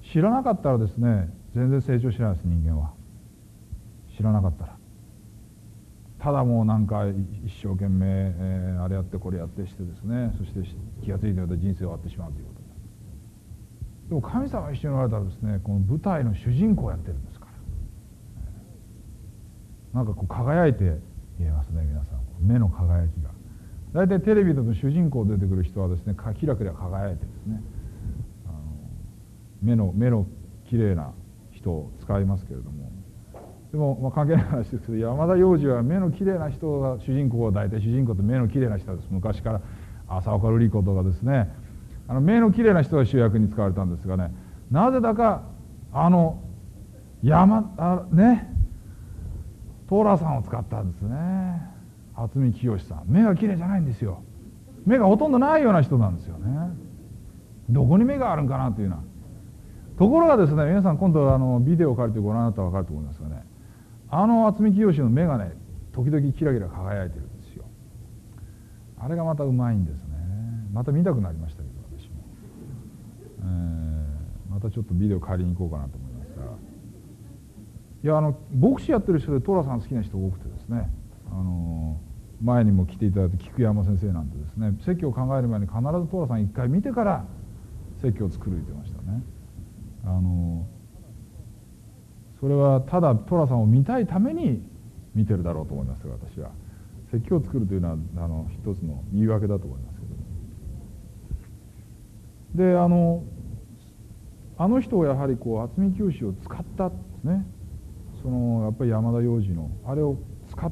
知らなかったらですね、全然成長しないです、人間は。知らなかったらただもうなんか一生懸命、えー、あれやってこれやってしてですね、そして気が付いてると人生終わってしまうということで。でも神様が一緒におられたらですね、この舞台の主人公をやってるんですから、なんかこう輝いて見えますね。皆さん目の輝きが、大体テレビだと主人公出てくる人はですね、キラキラ輝いてですね、あの目の目のきれいな人を使いますけれども、でも、まあ、関係ない話ですけど、山田洋次は目のきれいな人が主人公は大体主人公って目のきれいな人です。昔から浅岡瑠璃子とかですね、あの目のきれいな人が主役に使われたんですがね、なぜだかあの山あね寅さんを使ったんですね。渥美清さん、目がきれいじゃないんですよ。目がほとんどないような人なんですよね。どこに目があるんかなというようなところがですね、皆さん今度あのビデオを借りてご覧になったら分かると思いますがね、あの渥美清の目がね、時々キラキラ輝いてるんですよ。あれがまたうまいんですね。また見たくなりましたけど、私も、えー、またちょっとビデオ借りに行こうかなと思いますが、いやあの牧師やってる人で寅さん好きな人多くてですね、あの前にも来ていただいた菊山先生なんてですね、説教を考える前に必ず寅さん一回見てから説教を作る言ってましたね。あのそれはただ寅さんを見たいために見てるだろうと思いますが、私は説教を作るというのはあの一つの言い訳だと思いますけども、であのあの人をやはりこう渥美清を使ったんですね。そのやっぱり山田洋次のあれを使って、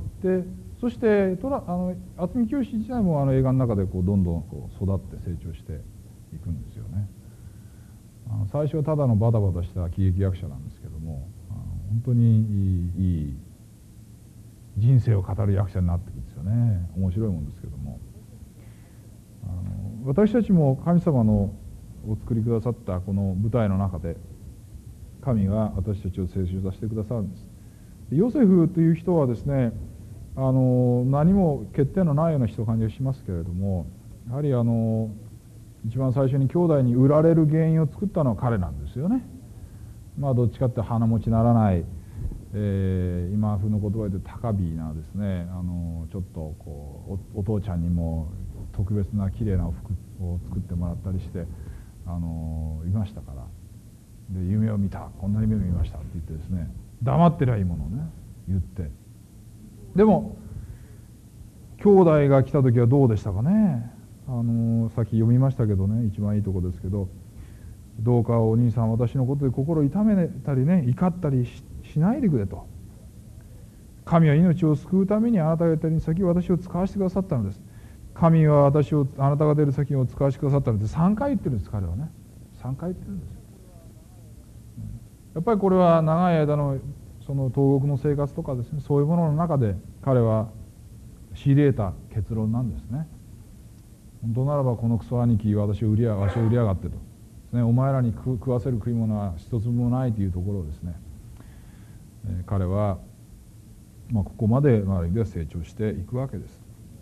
そしてトラあの渥美清自体もあの映画の中でこうどんどんこう育って成長していくんですよね。あの最初はただのバタバタした喜劇役者なんですけども、あの本当にいい、いい人生を語る役者になっていくんですよね。面白いもんですけども、あの私たちも神様のお作りくださったこの舞台の中で神が私たちを成長させてくださるんです。ヨセフという人はですね、あの何も欠点のないような人感じがしますけれども、やはりあの一番最初に兄弟に売られる原因を作ったのは彼なんですよね。まあどっちかって鼻持ちならない、 えー、今風の言葉で言うと高美なですね、あのちょっとこう お, お父ちゃんにも特別な綺麗な服を作ってもらったりしてあのいましたから、で夢を見た、こんな夢を見ましたって言ってですね、黙ってりゃいいものをね言って、でも兄弟が来た時はどうでしたかね。あのさっき読みましたけどね、一番いいとこですけど、どうかお兄さん私のことで心痛めたりね怒ったり し, しないでくれと。神は命を救うためにあなたが言ったように先私を使わせてくださったのです。神は私をあなたが出る先を使わせてくださったのでさんかい言ってるんです。彼はねさんかい言ってるんです。やっぱりこれは長い間のその東国の生活とかですね、そういうものの中で彼は仕入れた結論なんですね。本当ならばこのクソ兄貴私を売りやわしを売りやがってと、ね、お前らに食わせる食い物は一つもないというところをですね、えー、彼は、まあ、ここまで、まあ、ある意味では成長していくわけです。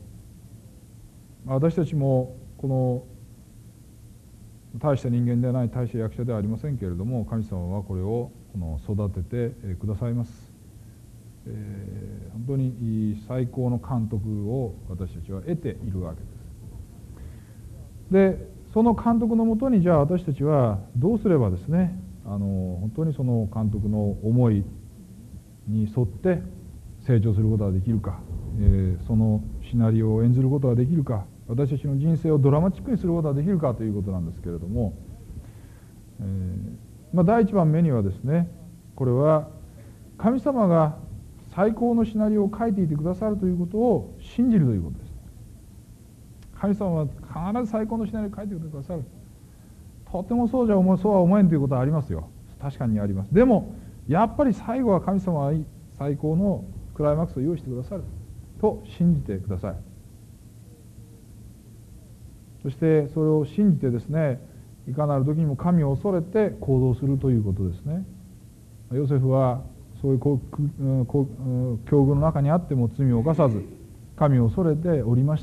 私たちもこの大した人間ではない、大した役者ではありませんけれども、神様はこれをこの育ててくださいます。えー、本当に最高の監督を私たちは得ているわけです。でその監督のもとにじゃあ私たちはどうすればですね、あの本当にその監督の思いに沿って成長することができるか、えー、そのシナリオを演ずることができるか、私たちの人生をドラマチックにすることができるかということなんですけれども、えーまあ、第一番目にはですね、これは神様が最高のシナリオを書いていてくださるということを信じるということです。神様は必ず最高のシナリオを書いてくださる。とてもそうじゃ思う、そうは思えんということはありますよ。確かにあります。でもやっぱり最後は神様は最高のクライマックスを用意してくださると信じてください。そしてそれを信じてですね、いかなる時にも神を恐れて行動するということですね。ヨセフはそういう境遇の中にあっても罪を犯さず神を恐れておりました。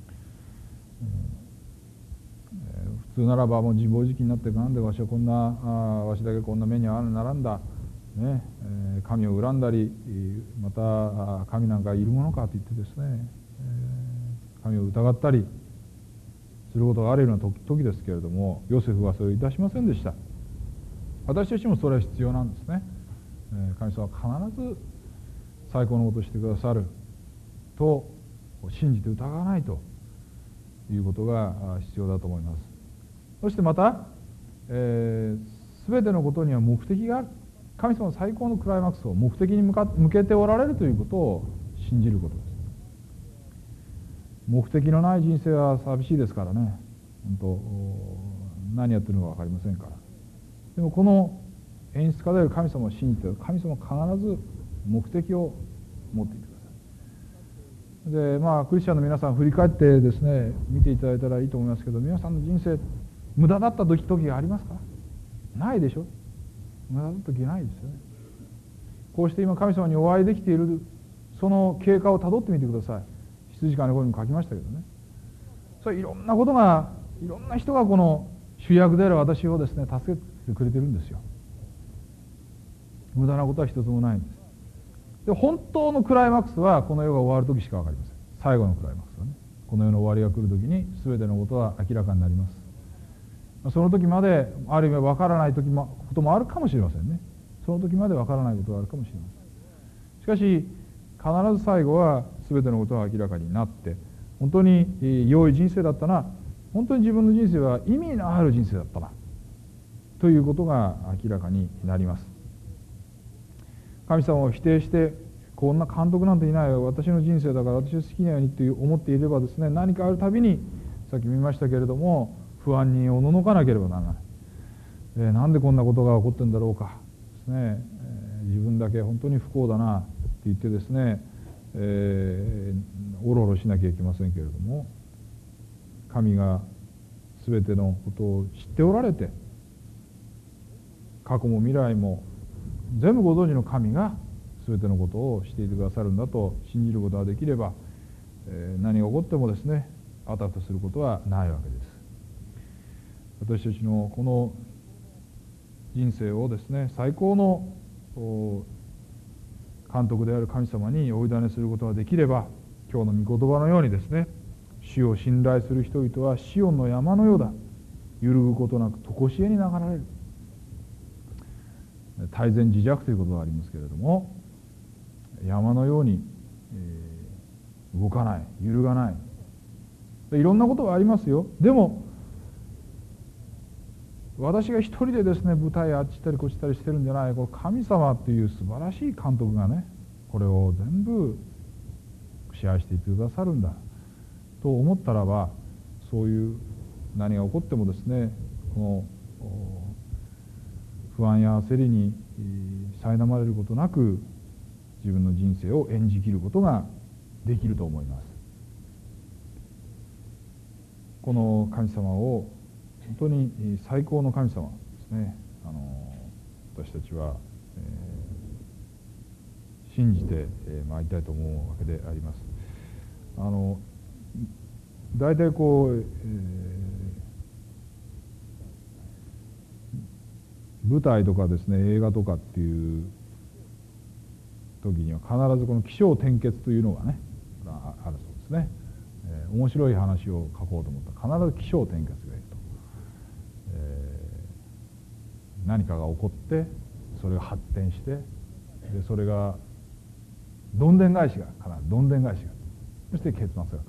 普通ならばもう自暴自棄になって、なんでわしはこんなあわしだけこんな目に遭わならんだ、ねえー、神を恨んだり、また神なんかいるものかと言ってですね、えー、神を疑ったりすることがあるような時、時ですけれども、ヨセフはそれをいたしませんでした。私たちもそれは必要なんですね。えー、神様は必ず最高のことをしてくださると信じて疑わないということが必要だと思います。そしてまた、えー、全てのことには目的がある。神様の最高のクライマックスを目的に向か向けておられるということを信じることです。目的のない人生は寂しいですからね、本当何やってるのか分かりませんから。でもこの演出家である神様を信じて、神様は必ず目的を持っていてください。でまあクリスチャンの皆さん振り返ってですね見ていただいたらいいと思いますけど、皆さんの人生無駄だった時時がありますか？ないでしょ。無駄だった時ないですよね。こうして今神様にお会いできているその経過をたどってみてください。羊飼いの声にも書きましたけどね、それいろんなことが、いろんな人がこの主役である私をですね助けてくれてるんですよ。無駄なことは一つもないんです。で本当のクライマックスはこの世が終わる時しか分かりません。最後のクライマックスはね、この世の終わりが来る時に全てのことは明らかになります。その時まである意味分からない時もこともあるかもしれませんね。その時まで分からないことがあるかもしれません。しかし必ず最後は全てのことが明らかになって、本当に良い人生だったな、本当に自分の人生は意味のある人生だったなということが明らかになります。神様を否定してこんな監督なんていないよ、私の人生だから私を好きなようにと思っていればですね、何かあるたびにさっき見ましたけれども不安におののかなければならない。えー、なんでこんなことが起こってるんだろうかですね、えー、自分だけ本当に不幸だなって言ってですね、えー、おろおろしなきゃいけませんけれども、神が全てのことを知っておられて、過去も未来も全部ご存知の神が全てのことをしていてくださるんだと信じることができれば、えー、何が起こってもですねあたふたすることはないわけです。私たちのこの人生をですね最高の監督である神様にお委ねすることができれば、今日の御言葉のようにですね、主を信頼する人々はシオンの山のようだ、揺るぐことなく常しえに流られる。泰然自若ということがありますけれども、山のように、えー、動かない、揺るがない、いろんなことがありますよ。でも私が一人でですね、舞台あっち行ったりこっち行ったりしてるんじゃない、この神様っていう素晴らしい監督がね、これを全部支配していってくださるんだと思ったらば、そういう何が起こってもですね、この不安や焦りに苛まれることなく自分の人生を演じきることができると思います。この神様を本当に最高の神様ですね、あの私たちは、えー、信じてまいりたいと思うわけであります。あの大体こう、えー、舞台とかですね、映画とかっていう時には必ずこの起承転結というのがねあるそうですね。えー、面白い話を書こうと思ったら必ず起承転結がいると。何かが起こってそれが発展して、でそれがどんでん返しが必ずどんでん返しが、そして結末が来ると、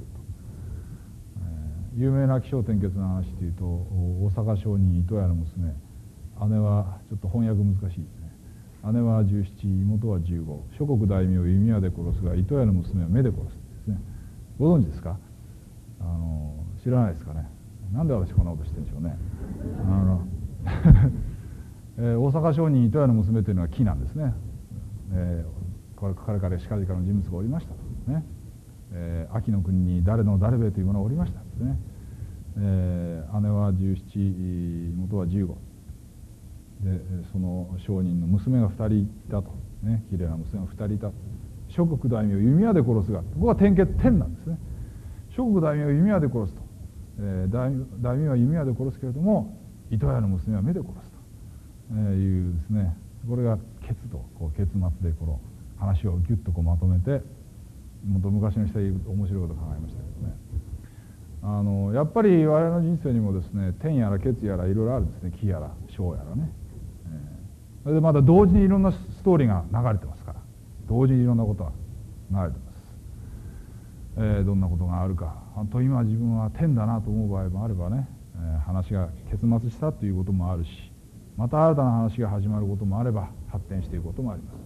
えー、有名な起承転結の話というと、大阪商人糸屋の娘、姉はちょっと翻訳難しいですね。姉はじゅうなな、妹はじゅうご、諸国大名を弓矢で殺すが糸屋の娘は目で殺すですね。ご存知ですか？あの知らないですかね。なんで私こんなことしてるんでしょうね。あのえー、大阪商人糸屋の娘というのは木なんですね。えー、これ彼からしかじかの人物がおりましたとね。えー、秋の国に誰の誰べというものがおりましたですね。えー、姉はじゅうなな、妹はじゅうごで、その商人の娘がふたりいたとね、きれいな娘がふたりいた。諸国大名を弓矢で殺すが、ここは点結点なんですね。諸国大名を弓矢で殺すと、えー、大, 大名は弓矢で殺すけれども、糸屋の娘は目で殺すと。えー、いうですね、これが結とこう結末でこの話をギュッとこうまとめて、もっと昔の人は面白いことを考えましたけどね。あのやっぱり我々の人生にもですね、天やら血やらいろいろあるんですね。木やら小やらね。えー、それでまた同時にいろんなストーリーが流れてますから、同時にいろんなことが流れてます。えー、どんなことがあるか、本当今自分は天だなと思う場合もあればね、えー、話が結末したということもあるし、また新たな話が始まることもあれば発展していくこともあります。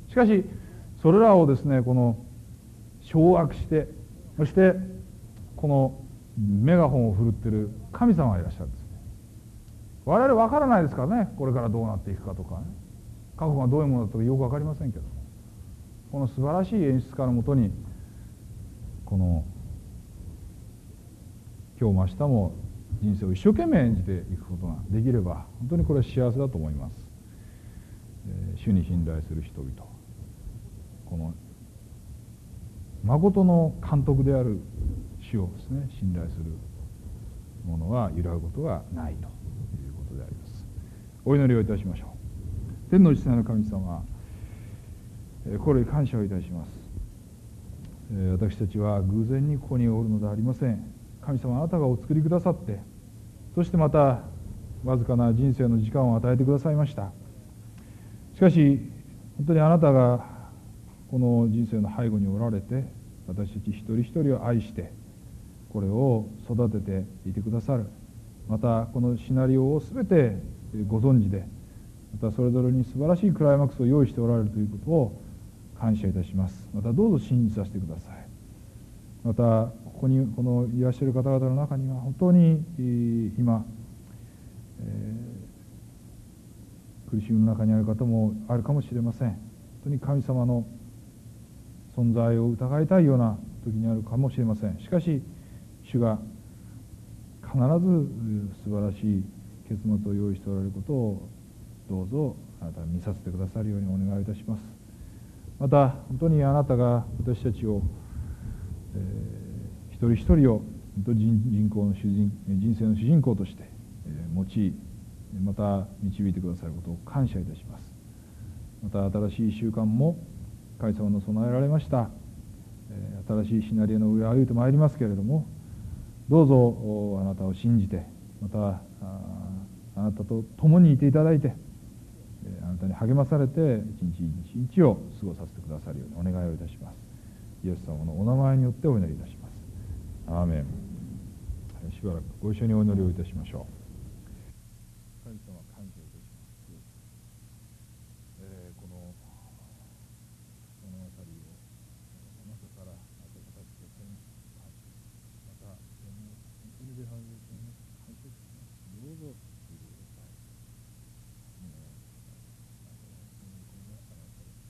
しかしそれらをですね、この掌握して、そしてこのメガホンを振るってる神様がいらっしゃるんですね。我々分からないですからね、これからどうなっていくかとかね、過去がどういうものだとかよく分かりませんけども、この素晴らしい演出家のもとにこの今日も明日も人生を一生懸命演じていくことができれば、本当にこれは幸せだと思います。えー、主に信頼する人々、この誠の監督である主をですね、信頼する者は揺らぐことがないということであります。お祈りをいたしましょう。天の父なる神様、心に感謝をいたします。私たちは偶然にここにおるのではありません。神様、あなたがお作りくださって、そしてまたわずかな人生の時間を与えてくださいました。しかし本当にあなたがこの人生の背後におられて、私たち一人一人を愛してこれを育てていてくださる。またこのシナリオを全てご存知で、またそれぞれに素晴らしいクライマックスを用意しておられるということを感謝いたします。またどうぞ信じさせてください。またここにこのいらっしゃる方々の中には本当に今、えー、苦しみの中にある方もあるかもしれません。本当に神様の存在を疑いたいような時にあるかもしれません。しかし主が必ず素晴らしい結末を用意しておられることをどうぞあなたが見させてくださるようにお願いいたします。また本当にあなたが私たちを、えー、一人一人を本当に人口の主人人生の主人公として、えー、用いまた導いてくださることを感謝いたします。また新しい習慣も神様の備えられました新しいシナリオの上を歩いてまいりますけれども、どうぞあなたを信じて、またあなたと共にいていただいて、あなたに励まされて一日一日を過ごさせてくださるようにお願いをいたします。イエス様のお名前によってお祈りいたします。アーメン。しばらくご一緒にお祈りをいたしましょう。神様、感謝いたします。えー、この物語を中からあなたが語ってくださいました。また、その本当に礼拝をします。感謝します。どうぞついてください。お願いします。あなたの御心が表されます。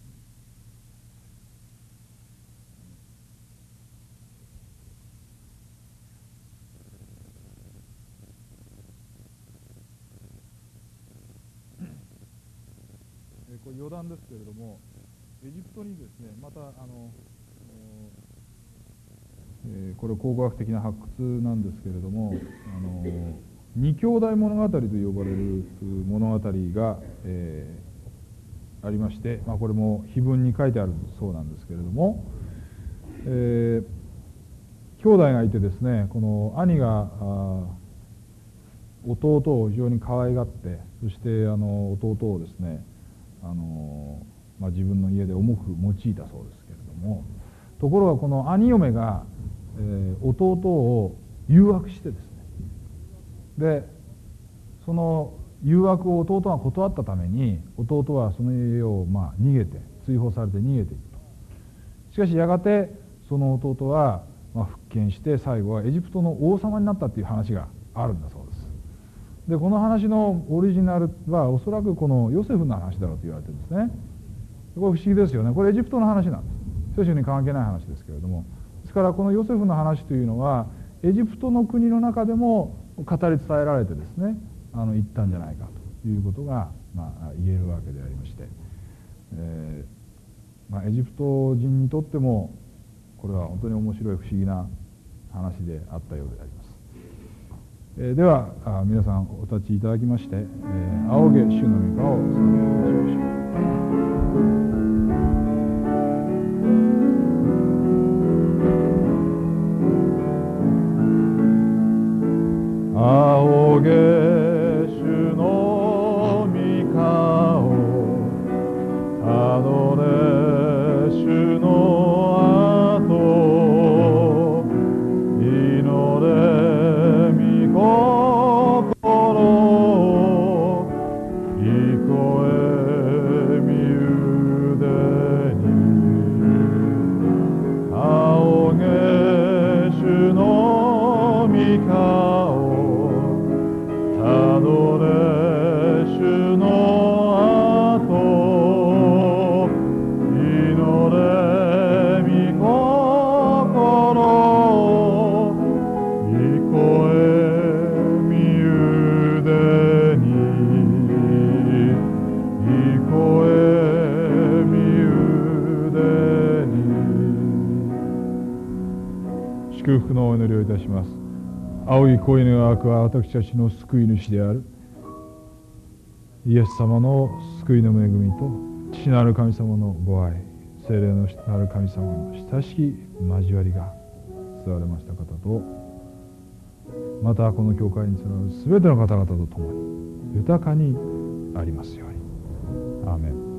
これ余談ですけれども、エジプトにですね、またあの、えー、これ考古学的な発掘なんですけれども、あの二兄弟物語と呼ばれる物語が、えー、ありまして、まあ、これも碑文に書いてあるそうなんですけれども、えー、兄弟がいてですね、この兄が弟を非常に可愛がって、そしてあの弟をですね、あのまあ、自分の家で重く用いたそうですけれども、ところがこの兄嫁が、えー、弟を誘惑してですね、でその誘惑を弟が断ったために、弟はその家をまあ逃げて追放されて逃げていくと。しかしやがてその弟はまあ復権して、最後はエジプトの王様になったっていう話があるんだそうです。でこの話のオリジナルはおそらくこのヨセフの話だろうと言われてるんですね。これ不思議ですよね。これエジプトの話なんです。聖書に関係ない話ですけれども、ですからこのヨセフの話というのはエジプトの国の中でも語り伝えられてですね、あの言ったんじゃないかということが、まあ、言えるわけでありまして、えーまあ、エジプト人にとってもこれは本当に面白い不思議な話であったようであります。えー、では皆さんお立ちいただきまして、えー、仰げ主の御顔を賛美いたしましょう。仰げ主の御顔、たどれ主の後、祈れ御心、聞こえ身腕に、仰げ主の御顔、たどれ主の後、祈れ御心、聞こえ身腕に、聞こえ身腕に。祝福のお祈りをいたします。青い恋の枠は私たちの救い主であるイエス様の救いの恵みと、父なる神様のご愛、聖霊のなる神様の親しき交わりが伝われました方と、またこの教会につながるすべての方々と共に豊かにありますように。アーメン。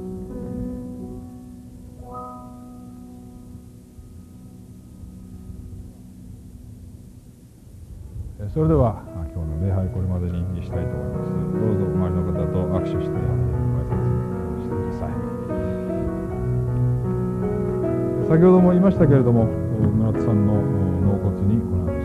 それでは今日の礼拝これまでにしたいと思います。どうぞ周りの方と握手してご挨拶してください。先ほども言いましたけれども、村田さんの納骨にこの後